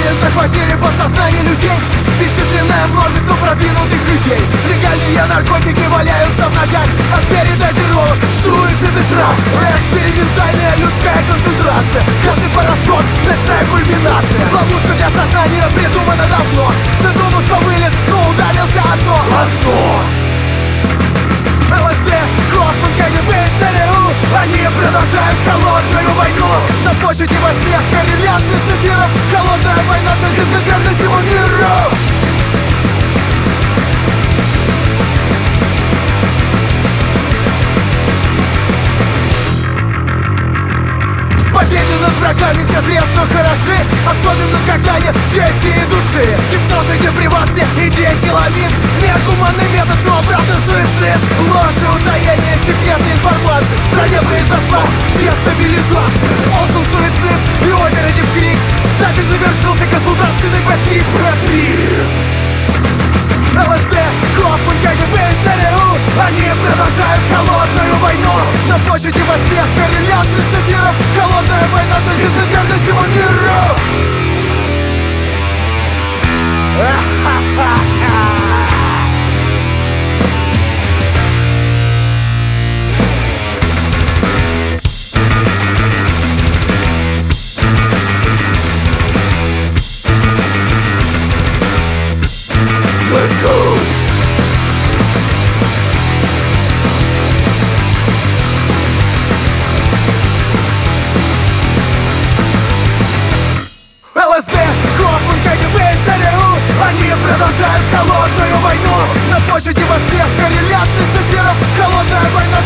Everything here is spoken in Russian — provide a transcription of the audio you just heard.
захватили подсознание людей. Бесчисленное множество продвинутых идей. Легальные наркотики валяются в ногах от передозировок, суицид и страх. Экспериментальная людская концентрация. Газ и порошок, ночная кульминация. Ловушка для сознания придумана давно. Ты думал, что вылез, но ударился одно. ЛСД, Хоффман, КГБ и ЦРУ. Они продолжают холодную войну. На площади во сне корреляции с эфиром. Холодная война цель безмятежна всему миру. Победе над врагами все средства хороши, особенно когда нет чести и души. Гипноз и депривация, идиотиламин. Негуманный метод, но правда суицид. Ложь и утаение секретной информации. В стране произошла дестабилизация. Олсен суицид и озеро Дипкрик. Так и завершился государственный погиб. ЛСД, Хоффман, КГБ и ЦРУ. Они продолжают холодную войну. На площади во сне корреляции с эфиром. Холодная война цель безмятежна всему миру. Let's go! ЛСД, Хоффман, КГБ и ЦРУ. Они продолжают холодную войну. На площади во сне корреляции с эфиром. Холодная война